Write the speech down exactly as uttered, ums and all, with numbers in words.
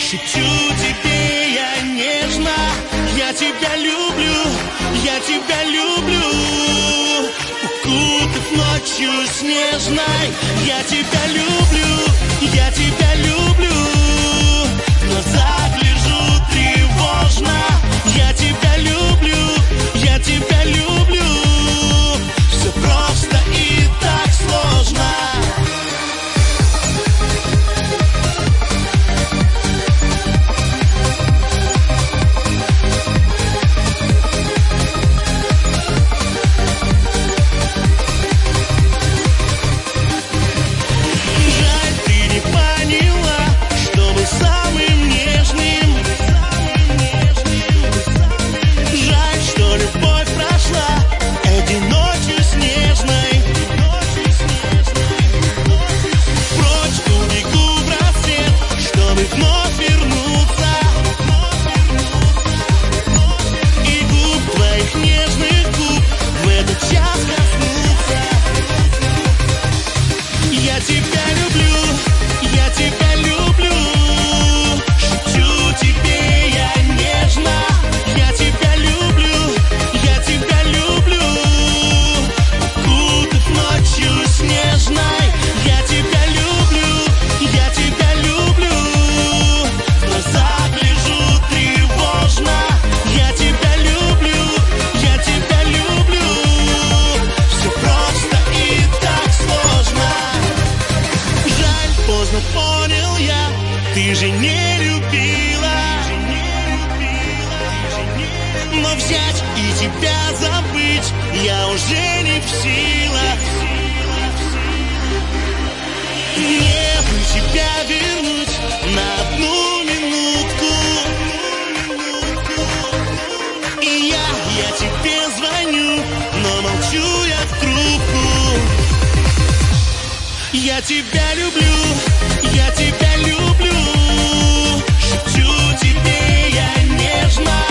Шепчу тебе я нежно, я тебя люблю, я тебя люблю. Укутав ночью снежной, я тебя люблю, я тебя люблю. В глаза гляжу тревожно, я тебя люблю, я тебя люблю. Все просто и так сложно. Понял я, ты же не любила, но взять и тебя забыть я уже не в силах. Мне бы тебя вернуть на одну минутку, и я, я тебе звоню, но молчу я в трубку. Я тебя люблю, я тебя люблю, шепчу тебе я нежно.